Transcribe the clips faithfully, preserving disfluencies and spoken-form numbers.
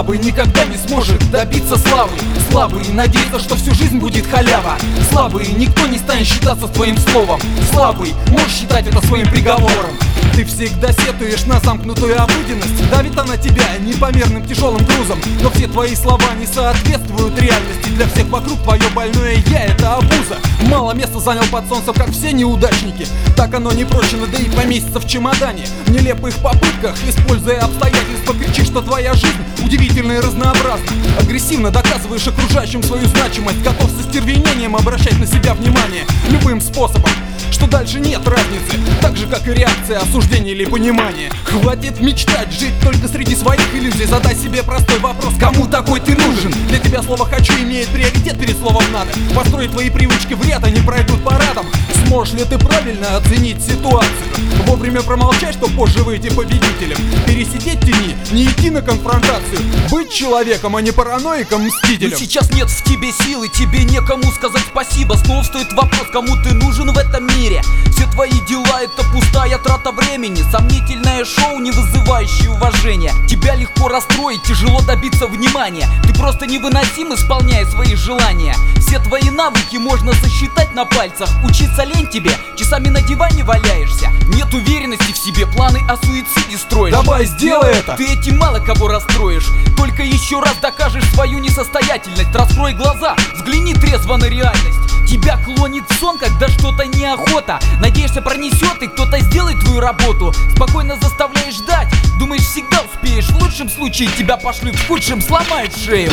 Слабый никогда не сможет добиться славы. Слабый надеется, что всю жизнь будет халява. Слабый никто не станет считаться с твоим словом. Слабый можешь считать это своим приговором. Ты всегда сетуешь на замкнутую обыденность. Давит она тебя непомерным тяжелым грузом. Но все твои слова не соответствуют реальности. Для всех вокруг твое больное я — это обуза. Мало места занял под солнцем, как все неудачники. Так оно не прочно, да и поместится в чемодане. В нелепых попытках, используя обстоятельства, кричишь, что твоя жизнь удивительна и разнообразна. Агрессивно доказываешь окружающим свою значимость. Готов со стервенением обращать на себя внимание любым способом, что дальше нет разницы, так же как и реакция, осуждение или понимание. Хватит мечтать, жить только среди своих иллюзий. Задай себе простой вопрос: кому такой ты нужен? Для тебя слово «хочу» имеет приоритет перед словом «надо». Построй твои привычки в ряд, они пройдут парадом. Сможешь ли ты правильно оценить ситуацию? Вовремя промолчать, чтобы позже выйти победителем. Пересидеть в тени, не идти на конфронтацию. Быть человеком, а не параноиком-мстителем. Но сейчас нет в тебе силы, тебе некому сказать спасибо. Снова стоит вопрос, кому ты нужен в этом мире. Все твои дела — это пустая трата времени. Сомнительное шоу, не вызывающее уважения. Тебя легко расстроить, тяжело добиться внимания. Ты просто невыносим, исполняя свои желания. Все твои навыки можно сосчитать на пальцах. Учиться лень тебе, часами на диване валяешься. Нет уверенности в себе, планы о суициде строишь. Давай, сделай это! Ты этим мало кого расстроишь. Только еще раз докажешь свою несостоятельность. Раскрой глаза, взгляни трезво на реальность. Тебя клонит сон, когда что-то неохота. Надеешься, пронесет и кто-то сделает твою работу. Спокойно заставляешь ждать, думаешь, всегда успеешь. В лучшем случае тебя пошлют, в худшем сломают шею.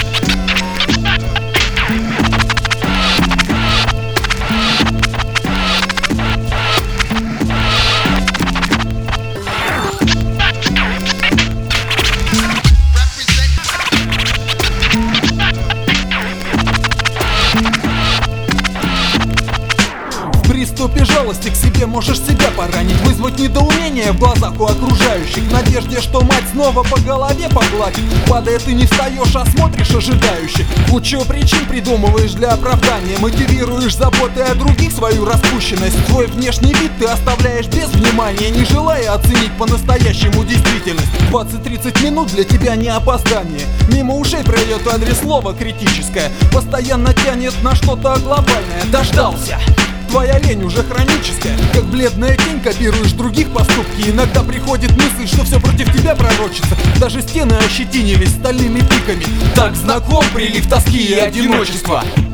В приступе жалости к себе можешь себя поранить, вызвать недоумение в глазах у окружающих, в надежде, что мать снова по голове погладит. Падая, ты не встаешь, а смотришь ожидающе. Кучу причин придумываешь для оправдания, мотивируешь заботой о других свою распущенность. Свой внешний вид ты оставляешь без внимания, не желая оценить по-настоящему действительность. двадцать-тридцать минут для тебя не опоздание. Мимо ушей пройдет адрес слова критическое. Постоянно тянет на что-то глобальное. Дождался! Твоя лень уже хроническая. Как бледная тень копируешь других поступки. Иногда приходит мысль, что все против тебя пророчится. Даже стены ощетинились стальными пиками. Так знаком прилив тоски и одиночества.